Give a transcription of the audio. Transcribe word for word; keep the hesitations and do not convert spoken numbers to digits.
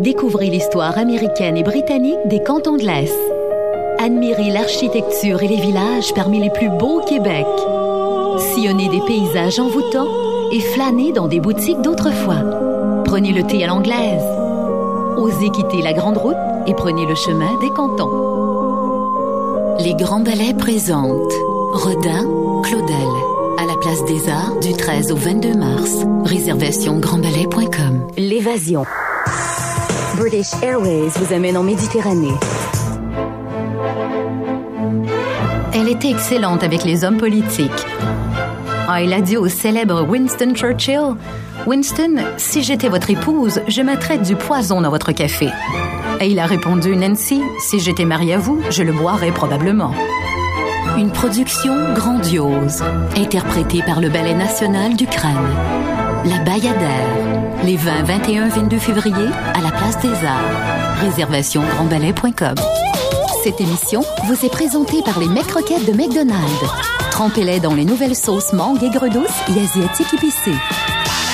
Découvrez l'histoire américaine et britannique des cantons de l'Est. Admirez l'architecture et les villages parmi les plus beaux au Québec. Sillonnez des paysages envoûtants et flânez dans des boutiques d'autrefois. Prenez le thé à l'anglaise. Osez quitter la grande route et prenez le chemin des cantons. Les Grands Ballets présentent Rodin, Claudel, à la Place des Arts du treize au vingt-deux mars. Réservation grand ballet point com. L'évasion. British Airways vous amène en Méditerranée. Elle était excellente avec les hommes politiques. Ah, il a dit au célèbre Winston Churchill, « Winston, si j'étais votre épouse, je mettrais du poison dans votre café. » Et il a répondu, « Nancy, si j'étais mariée à vous, je le boirais probablement. » Une production grandiose, interprétée par le Ballet national d'Ukraine. La Bayadère, les vingt, vingt et un, vingt-deux février, à la Place des Arts. Réservation grand ballet point com. Cette émission vous est présentée par les mecs croquettes de McDonald's. Trempez-les dans les nouvelles sauces mangue, aigre douce et asiatique épicée.